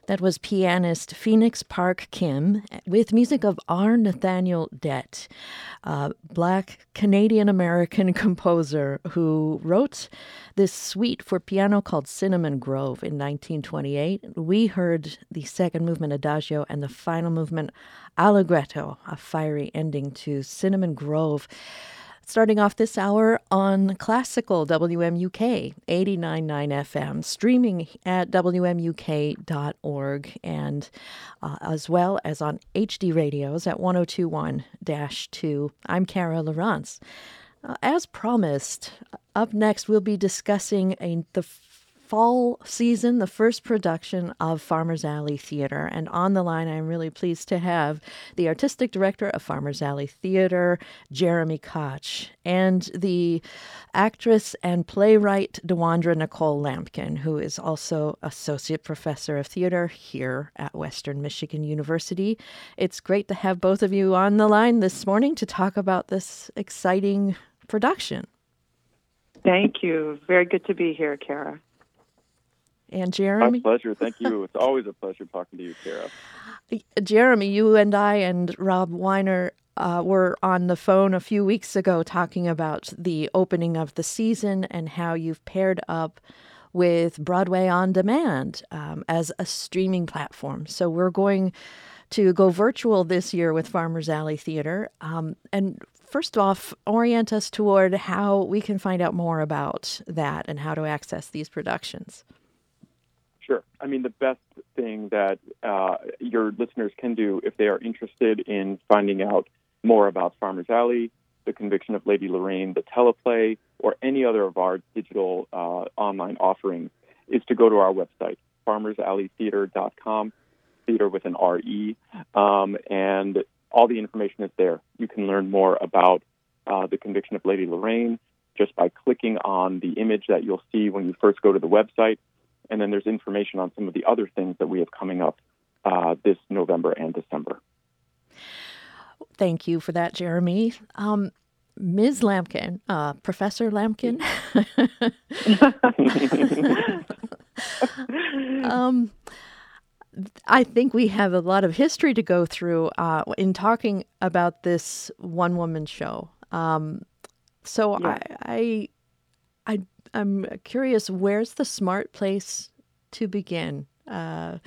That was pianist Phoenix Park Kim with music of R. Nathaniel Dett, a Black Canadian-American composer who wrote this suite for piano called Cinnamon Grove in 1928. We heard the second movement Adagio and the final movement Allegretto, a fiery ending to Cinnamon Grove. Starting off this hour on classical WMUK 89.9 FM, streaming at WMUK.org, and as well as on HD radios at 102.1-2. I'm Kara Lawrence. As promised, up next we'll be discussing the fall season, the first production of Farmers Alley Theater. And on the line, I'm really pleased to have the artistic director of Farmers Alley Theater, Jeremy Koch, and the actress and playwright, Dewandra Nicole Lampkin, who is also associate professor of theater here at Western Michigan University. It's great to have both of you on the line this morning to talk about this exciting production. Thank you. Very good to be here, Kara. And Jeremy? My pleasure. Thank you. It's always a pleasure talking to you, Kara. Jeremy, you and I and Rob Weiner were on the phone a few weeks ago talking about the opening of the season and how you've paired up with Broadway On Demand as a streaming platform. So we're going to go virtual this year with Farmers Alley Theater. And first off, orient us toward how we can find out more about that and how to access these productions. Sure. I mean, the best thing that your listeners can do if they are interested in finding out more about Farmers Alley, The Conviction of Lady Lorraine, the teleplay, or any other of our digital online offerings is to go to our website, farmersalleytheater.com, theater with an R-E, and all the information is there. You can learn more about The Conviction of Lady Lorraine just by clicking on the image that you'll see when you first go to the website. And then there's information on some of the other things that we have coming up this November and December. Thank you for that, Jeremy. Ms. Lampkin, Professor Lampkin. I think we have a lot of history to go through in talking about this one-woman show. So yeah. I'm curious, where's the smart place to begin? Well,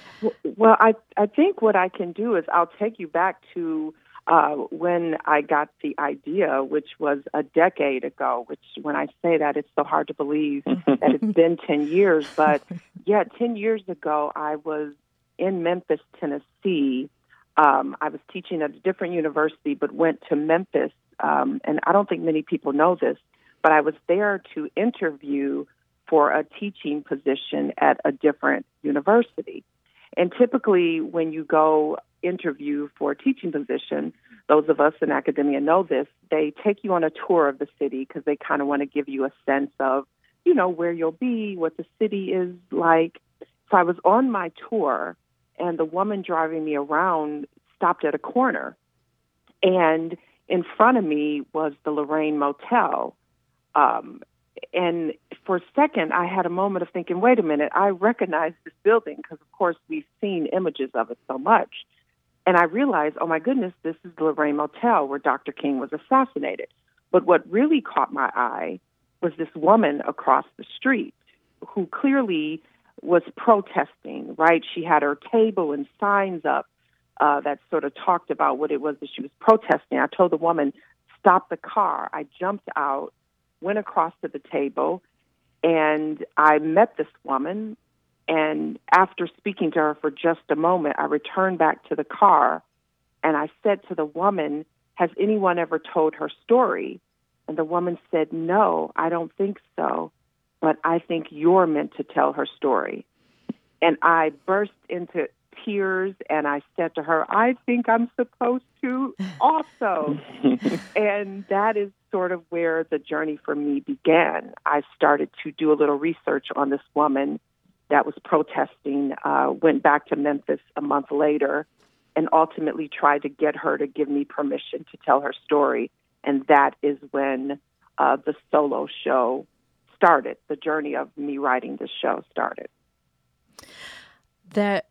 I think what I can do is I'll take you back to when I got the idea, which was a decade ago, which when I say that, it's so hard to believe that it's been 10 years. But yeah, 10 years ago, I was in Memphis, Tennessee. I was teaching at a different university, but went to Memphis. And I don't think many people know this, but I was there to interview for a teaching position at a different university. And typically when you go interview for a teaching position, those of us in academia know this, they take you on a tour of the city because they kind of want to give you a sense of, you know, where you'll be, what the city is like. So I was on my tour, and the woman driving me around stopped at a corner. And in front of me was the Lorraine Motel. And for a second, I had a moment of thinking, wait a minute, I recognize this building because, of course, we've seen images of it so much. And I realized, oh, my goodness, this is the Lorraine Motel where Dr. King was assassinated. But what really caught my eye was this woman across the street who clearly was protesting, right? She had her table and signs up that sort of talked about what it was that she was protesting. I told the woman, stop the car. I jumped out, went across to the table, and I met this woman. And after speaking to her for just a moment, I returned back to the car, and I said to the woman, has anyone ever told her story? And the woman said, no, I don't think so, but I think you're meant to tell her story. And I burst into tears, and I said to her, I think I'm supposed to also. And that is sort of where the journey for me began. I started to do a little research on this woman that was protesting, went back to Memphis a month later, and ultimately tried to get her to give me permission to tell her story. And that is when the solo show started. The journey of me writing the show started. That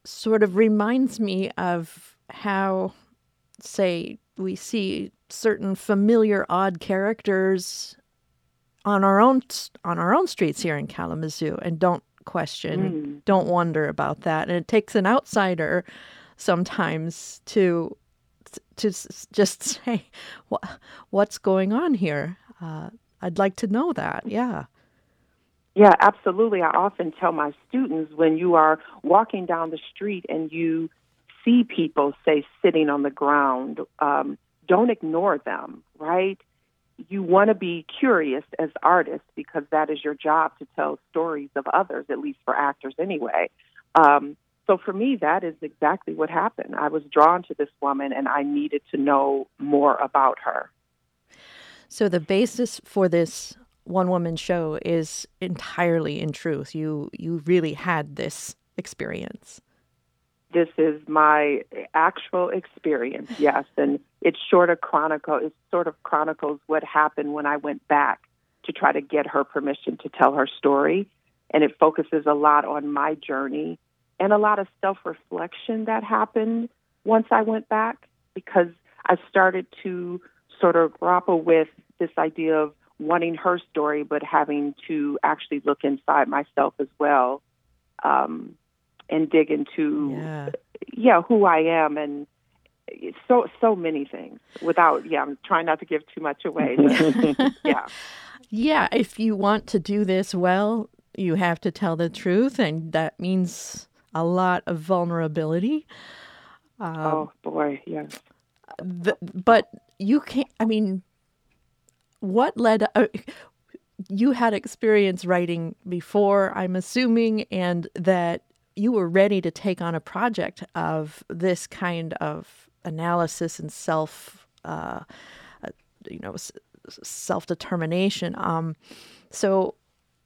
sort of reminds me of how, say, we see certain familiar odd characters on our own streets here in Kalamazoo and don't question, don't wonder about that. And it takes an outsider sometimes to just say, what's going on here? I'd like to know that. Yeah. Yeah, absolutely. I often tell my students, when you are walking down the street and you see people, say, sitting on the ground, don't ignore them, right? You want to be curious as artists because that is your job, to tell stories of others, at least for actors anyway. So for me, that is exactly what happened. I was drawn to this woman and I needed to know more about her. So the basis for this one-woman show is entirely in truth. You really had this experience. This is my actual experience, yes, and it sort of chronicles what happened when I went back to try to get her permission to tell her story, and it focuses a lot on my journey and a lot of self-reflection that happened once I went back, because I started to sort of grapple with this idea of wanting her story, but having to actually look inside myself as well, and dig into, who I am, and so many things. I'm trying not to give too much away. Yeah, if you want to do this well, you have to tell the truth, and that means a lot of vulnerability. Oh boy, yes. But you can't. I mean, what led? You had experience writing before, I'm assuming, and that you were ready to take on a project of this kind of analysis and self-determination. So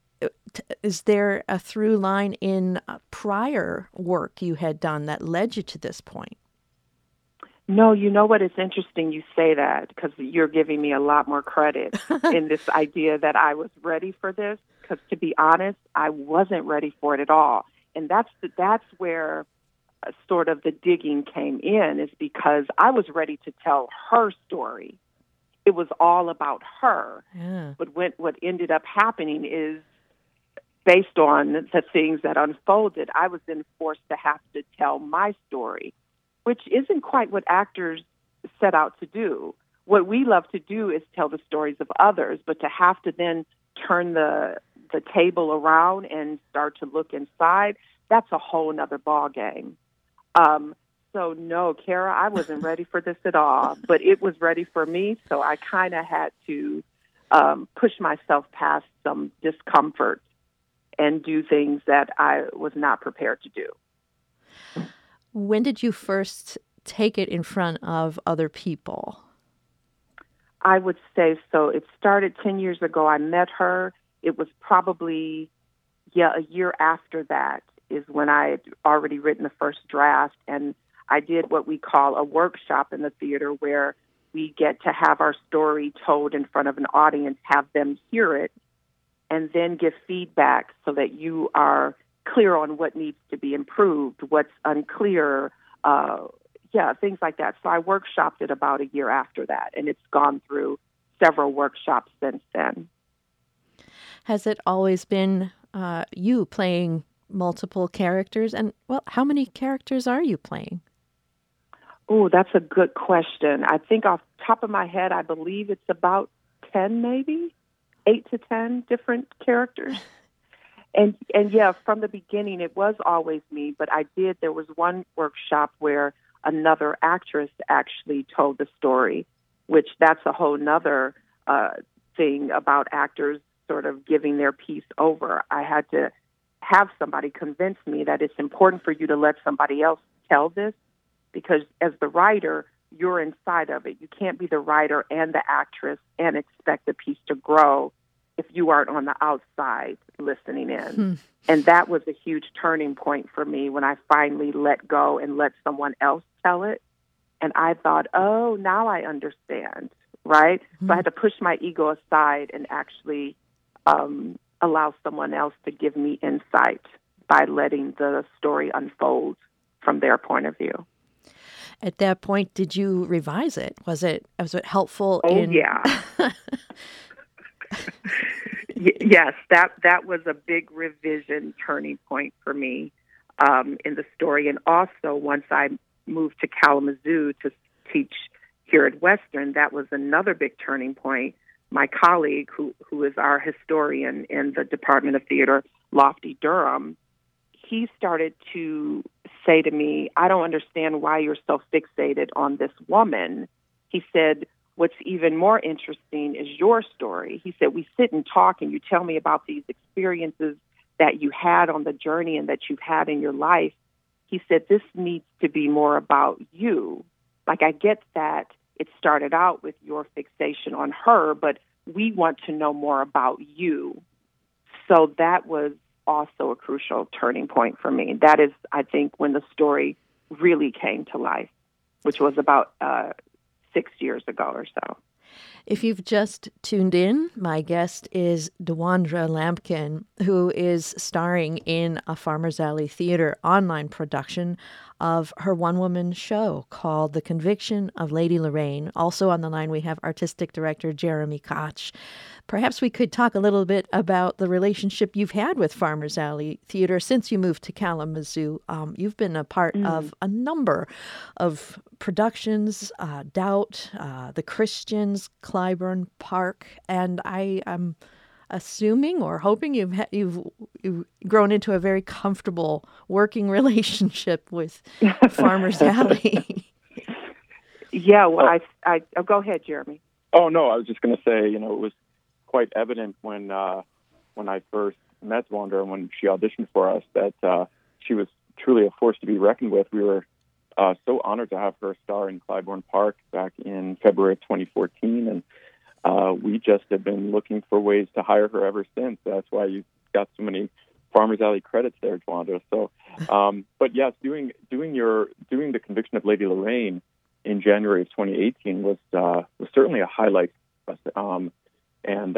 is there a through line in prior work you had done that led you to this point? No, you know what? It's interesting you say that, because you're giving me a lot more credit in this idea that I was ready for this, because to be honest, I wasn't ready for it at all. And that's where sort of the digging came in, is because I was ready to tell her story. It was all about her. Yeah. But what ended up happening is, based on the things that unfolded, I was then forced to have to tell my story, which isn't quite what actors set out to do. What we love to do is tell the stories of others, but to have to then turn the table around and start to look inside, that's a whole nother ball game. So no, Kara, I wasn't ready for this at all, but it was ready for me, so I kind of had to push myself past some discomfort and do things that I was not prepared to do. When did you first take it in front of other people? I would say so. It started 10 years ago. I met her. It was probably, a year after that is when I had already written the first draft, and I did what we call a workshop in the theater, where we get to have our story told in front of an audience, have them hear it, and then give feedback so that you are clear on what needs to be improved, what's unclear, things like that. So I workshopped it about a year after that, and it's gone through several workshops since then. Has it always been you playing multiple characters? And, well, how many characters are you playing? Oh, that's a good question. I think off the top of my head, I believe it's about 10, maybe 8 to 10 different characters. And from the beginning, it was always me, but there was one workshop where another actress actually told the story, which that's a whole nother thing about actors sort of giving their piece over. I had to have somebody convince me that it's important for you to let somebody else tell this, because as the writer, you're inside of it. You can't be the writer and the actress and expect the piece to grow if you aren't on the outside listening in. And that was a huge turning point for me when I finally let go and let someone else tell it. And I thought, oh, now I understand, right? So I had to push my ego aside and actually allow someone else to give me insight by letting the story unfold. from their point of view. At that point, did you revise it? Was it helpful? Oh, yeah. Yes, that was a big revision turning point for me in the story. And also, once I moved to Kalamazoo to teach here at Western, that was another big turning point. My colleague, who is our historian in the Department of Theater, Lofty Durham, he started to say to me, I don't understand why you're so fixated on this woman. He said, what's even more interesting is your story. He said, we sit and talk and you tell me about these experiences that you had on the journey and that you've had in your life. He said, this needs to be more about you. Like, I get that it started out with your fixation on her, but we want to know more about you. So that was also a crucial turning point for me. That is, I think, when the story really came to life, which was about 6 years ago or so. If you've just tuned in, my guest is Dewandra Lampkin, who is starring in a Farmers Alley Theater online production of her one-woman show called The Conviction of Lady Lorraine. Also on the line, we have artistic director Jeremy Koch. Perhaps we could talk a little bit about the relationship you've had with Farmers Alley Theater since you moved to Kalamazoo. You've been a part of a number of productions, Doubt, The Christians, Clybourne Park, and I am assuming or hoping you've grown into a very comfortable working relationship with Farmers Alley. Yeah, well, oh, go ahead, Jeremy. Oh no, I was just going to say, it was quite evident when I first met Dewandra and when she auditioned for us that she was truly a force to be reckoned with. We were so honored to have her star in Clybourne Park back in February of 2014, and we just have been looking for ways to hire her ever since. That's why you got so many Farmers Alley credits there, Dewandra. So, but yes, doing The Conviction of Lady Lorraine in January of 2018 was certainly a highlight for us. And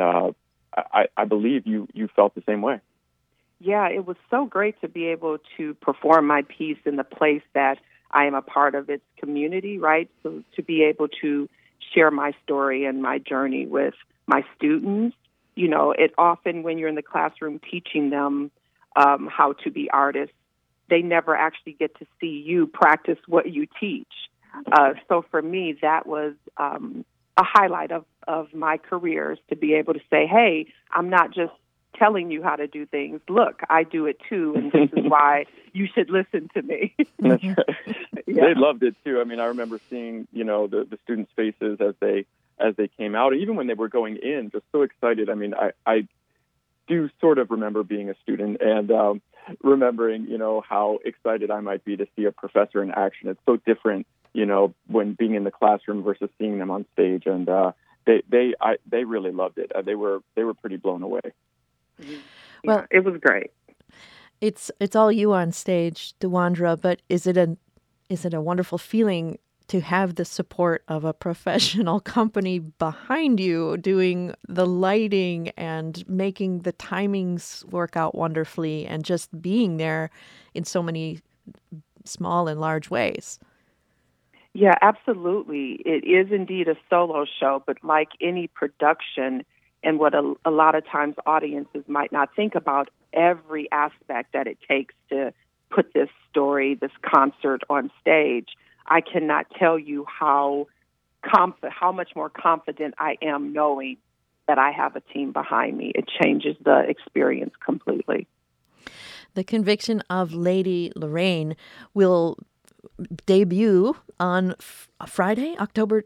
I believe you felt the same way. Yeah, it was so great to be able to perform my piece in the place that I am a part of its community, right? So to be able to share my story and my journey with my students. It often, when you're in the classroom teaching them how to be artists, they never actually get to see you practice what you teach. So for me, that was a highlight of my career, is to be able to say, hey, I'm not just telling you how to do things. Look, I do it too, and this is why you should listen to me. That's right. Yeah. They loved it too. I mean, I remember seeing, the students' faces as they came out, even when they were going in, just so excited. I mean, I do sort of remember being a student and remembering, how excited I might be to see a professor in action. It's so different, when being in the classroom versus seeing them on stage, and they really loved it. They were pretty blown away. Well, it was great. It's all you on stage, Dewandra, but is it a wonderful feeling to have the support of a professional company behind you doing the lighting and making the timings work out wonderfully and just being there in so many small and large ways? Yeah, absolutely. It is indeed a solo show, but like any production, and what a lot of times audiences might not think about, every aspect that it takes to put this story, this concert on stage, I cannot tell you how much more confident I am knowing that I have a team behind me. It changes the experience completely. The Conviction of Lady Lorraine will debut on Friday, October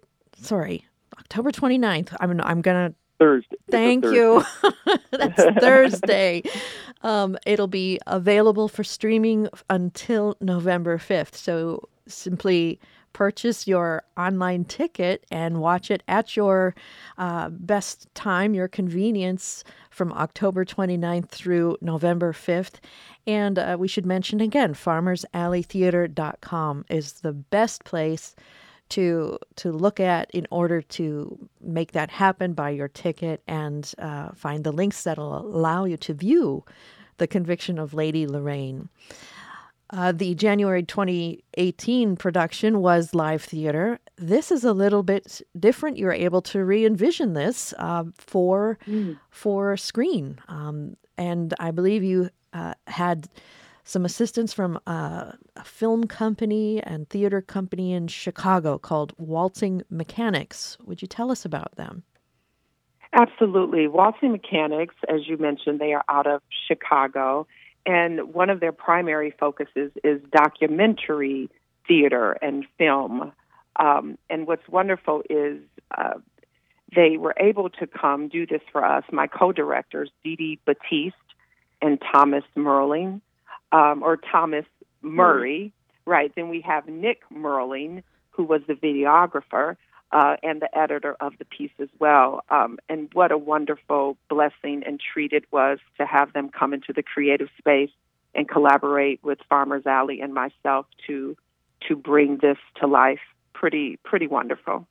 29th. I'm going to Thursday. Thank you. That's Thursday. It'll be available for streaming until November 5th. So simply purchase your online ticket and watch it at your best time, your convenience, from October 29th through November 5th. And we should mention again, farmersalleytheater.com is the best place to look at in order to make that happen. Buy your ticket and find the links that'll allow you to view The Conviction of Lady Lorraine. The January 2018 production was live theater. This is a little bit different. You're able to re-envision this for screen. And I believe you had some assistance from a film company and theater company in Chicago called Waltzing Mechanics. Would you tell us about them? Absolutely. Waltzing Mechanics, as you mentioned, they are out of Chicago, and one of their primary focuses is documentary theater and film. And what's wonderful is they were able to come do this for us, my co-directors, Dee Batiste and Thomas Merling, or Thomas Murray. Right. Then we have Nick Merling, who was the videographer, and the editor of the piece as well. And what a wonderful blessing and treat it was to have them come into the creative space and collaborate with Farmers Alley and myself to bring this to life. Pretty wonderful.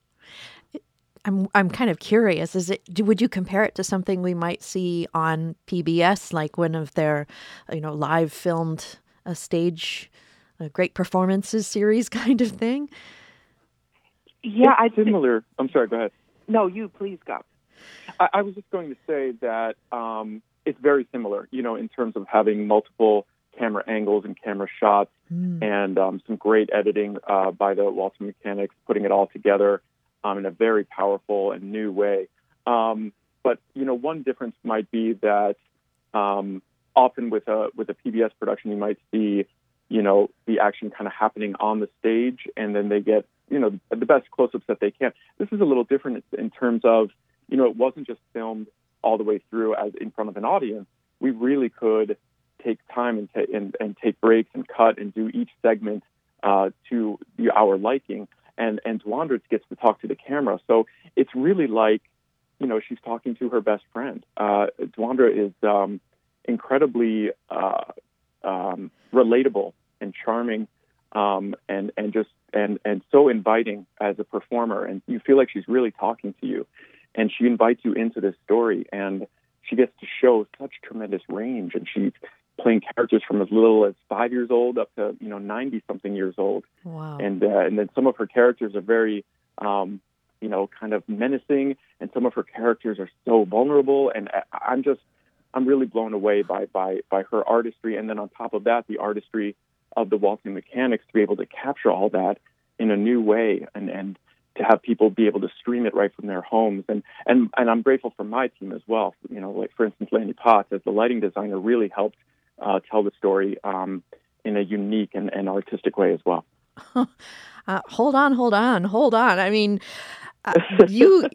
I'm kind of curious. Would you compare it to something we might see on PBS, like one of their, live filmed stage great performances series kind of thing? Yeah, it's similar. I'm sorry, go ahead. No, you please go. I was just going to say that it's very similar, in terms of having multiple camera angles and camera shots and some great editing by the Waltzing Mechanics, putting it all together in a very powerful and new way. But, one difference might be that often with a PBS production, you might see, the action kind of happening on the stage, and then they get, the best close-ups that they can. This is a little different in terms of, it wasn't just filmed all the way through as in front of an audience. We really could take time and take breaks and cut and do each segment to our liking. And Dewandra gets to talk to the camera. So it's really like, she's talking to her best friend. Dewandra is incredibly relatable and charming and so inviting as a performer. And you feel like she's really talking to you. And she invites you into this story. And she gets to show such tremendous range. And she's playing characters from as little as 5 years old up to 90-something years old. Wow. And then some of her characters are very kind of menacing, and some of her characters are so vulnerable. And I'm really blown away by her artistry. And then on top of that, the artistry of the Waltzing Mechanics to be able to capture all that in a new way and to have people be able to stream it right from their homes. And I'm grateful for my team as well. Like for instance, Lanny Potts as the lighting designer really helped tell the story in a unique and artistic way as well. Hold on. I mean, you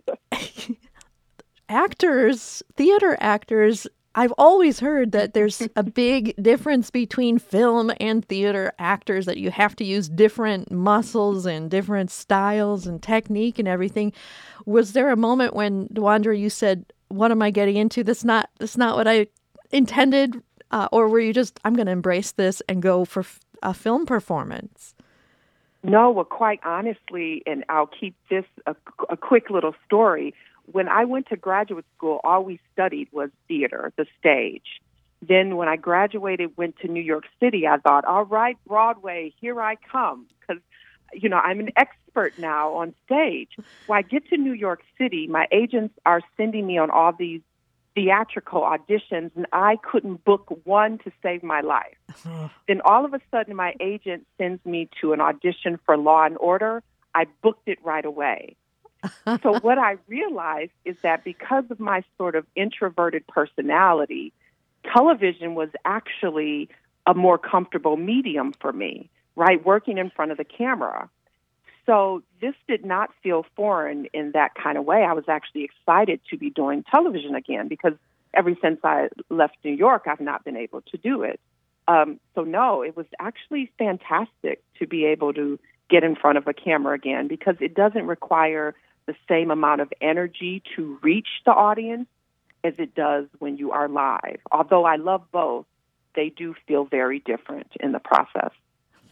theater actors, I've always heard that there's a big difference between film and theater actors, that you have to use different muscles and different styles and technique and everything. Was there a moment when, Dewandra, you said, what am I getting into? That's not what I intended. Or were you just, I'm going to embrace this and go for a film performance? No, well, quite honestly, and I'll keep this a quick little story. When I went to graduate school, all we studied was theater, the stage. Then when I graduated, went to New York City, I thought, all right, Broadway, here I come. Because, I'm an expert now on stage. When I get to New York City, my agents are sending me on all these theatrical auditions, and I couldn't book one to save my life. Then all of a sudden, my agent sends me to an audition for Law and Order. I booked it right away. So what I realized is that because of my sort of introverted personality, television was actually a more comfortable medium for me, right? Working in front of the camera. So this did not feel foreign in that kind of way. I was actually excited to be doing television again because ever since I left New York, I've not been able to do it. So no, it was actually fantastic to be able to get in front of a camera again because it doesn't require the same amount of energy to reach the audience as it does when you are live. Although I love both, they do feel very different in the process.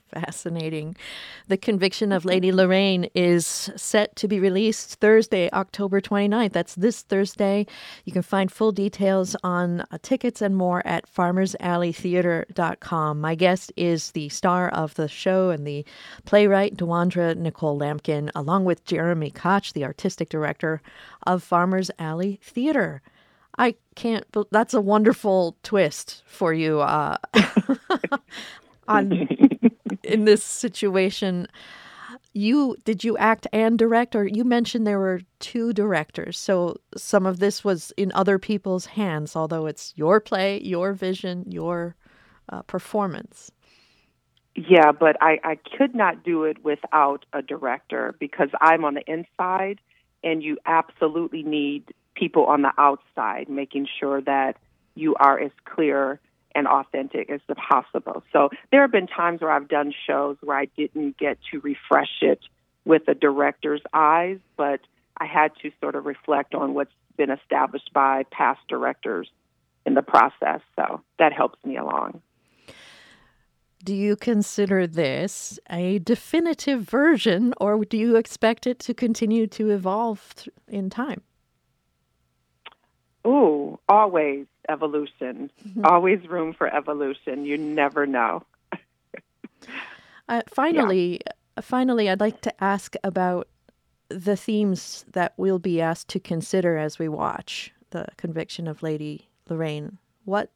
Fascinating. The Conviction of Lady Lorraine is set to be released Thursday, October 29th. That's this Thursday. You can find full details on tickets and more at farmersalleytheater.com. My guest is the star of the show and the playwright, Dewandra Nicole Lampkin, along with Jeremy Koch, the artistic director of Farmers Alley Theater. I can't, that's a wonderful twist for you in this situation. Did you act and direct, or you mentioned there were two directors, so some of this was in other people's hands, although it's your play, your vision, your performance. Yeah, but I could not do it without a director because I'm on the inside, and you absolutely need people on the outside making sure that you are as clear and authentic as possible. So there have been times where I've done shows where I didn't get to refresh it with a director's eyes, but I had to sort of reflect on what's been established by past directors in the process. So that helps me along. Do you consider this a definitive version, or do you expect it to continue to evolve in time? Oh, always evolution. Always room for evolution. You never know. Finally, I'd like to ask about the themes that we'll be asked to consider as we watch The Conviction of Lady Lorraine. What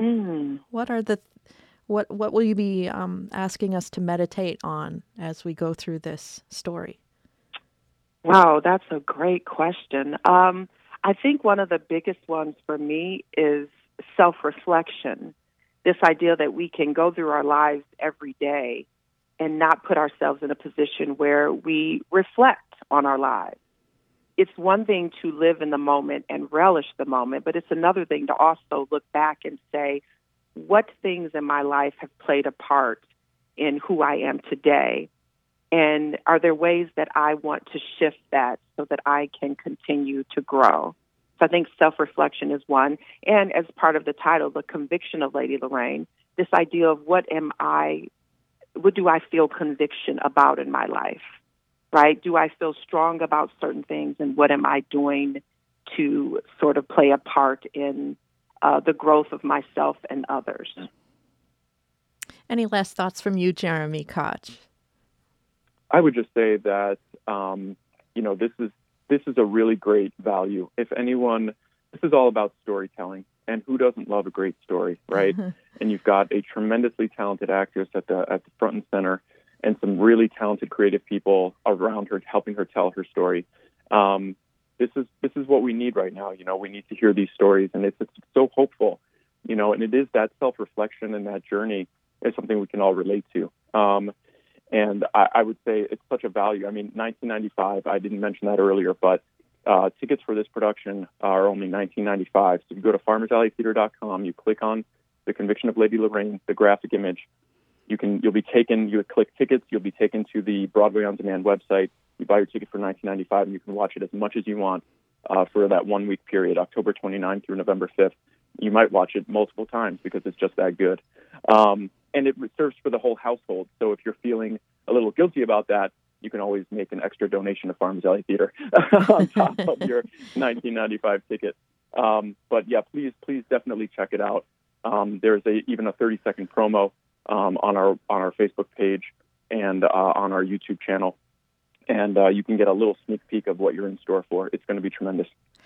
will you be asking us to meditate on as we go through this story? Wow, that's a great question. I think one of the biggest ones for me is self-reflection, this idea that we can go through our lives every day and not put ourselves in a position where we reflect on our lives. It's one thing to live in the moment and relish the moment, but it's another thing to also look back and say, what things in my life have played a part in who I am today? And are there ways that I want to shift that so that I can continue to grow? So I think self-reflection is one. And as part of the title, The Conviction of Lady Lorraine, this idea of what do I feel conviction about in my life, right? Do I feel strong about certain things, and what am I doing to sort of play a part in the growth of myself and others? Any last thoughts from you, Jeremy Koch? I would just say that this is a really great value. If anyone, this is all about storytelling, and who doesn't love a great story, right? And you've got a tremendously talented actress at the front and center, and some really talented creative people around her helping her tell her story. This is what we need right now. We need to hear these stories, and it's so hopeful. And it is that self-reflection and that journey is something we can all relate to. And I would say it's such a value. I mean, $19.95, I didn't mention that earlier, but tickets for this production are only $19.95. So if you go to farmersalleytheater.com, you click on The Conviction of Lady Lorraine, the graphic image, you click tickets, you'll be taken to the Broadway On Demand website. You buy your ticket for $19.95, and you can watch it as much as you want for that 1 week period, October 29th through November 5th. You might watch it multiple times because it's just that good. And it serves for the whole household. So if you're feeling a little guilty about that, you can always make an extra donation to Farmers Alley Theater on top of your $19.95 ticket. But yeah, please definitely check it out. There's even a 30-second promo on our Facebook page and on our YouTube channel. And you can get a little sneak peek of what you're in store for. It's going to be tremendous.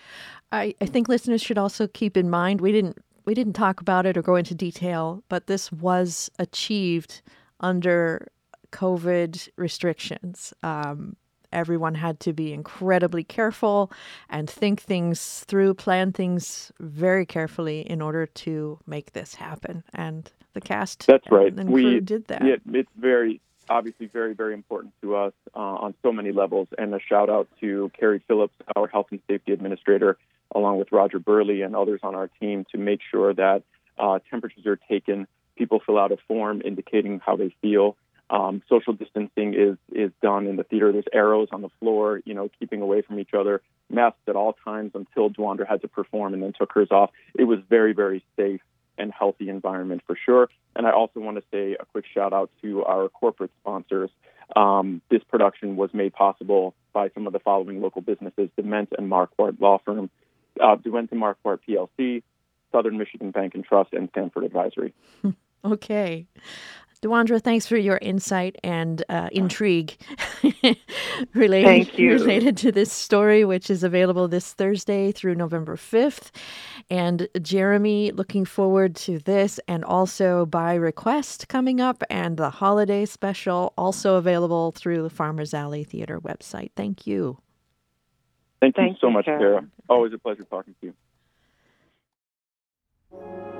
I think listeners should also keep in mind, we didn't talk about it or go into detail, but this was achieved under COVID restrictions. Everyone had to be incredibly careful and think things through, plan things very carefully in order to make this happen. And the cast That's right. and crew did that. Yeah, it's obviously very, very important to us on so many levels. And a shout out to Carrie Phillips, our health and safety administrator, along with Roger Burley and others on our team, to make sure that temperatures are taken. People fill out a form indicating how they feel. Social distancing is done in the theater. There's arrows on the floor, keeping away from each other. Masks at all times until Dewandra had to perform and then took hers off. It was very, very safe and healthy environment for sure. And I also want to say a quick shout out to our corporate sponsors. This production was made possible by some of the following local businesses: DeMent and Marquardt Law Firm, DeWent and Marquardt PLC, Southern Michigan Bank and Trust, and Stanford Advisory. Okay. Dewandra, thanks for your insight and intrigue related to this story, which is available this Thursday through November 5th. And Jeremy, looking forward to this, and also By Request coming up, and the holiday special also available through the Farmers Alley Theater website. Thank you. Thank you so much, Kara. Always a pleasure talking to you.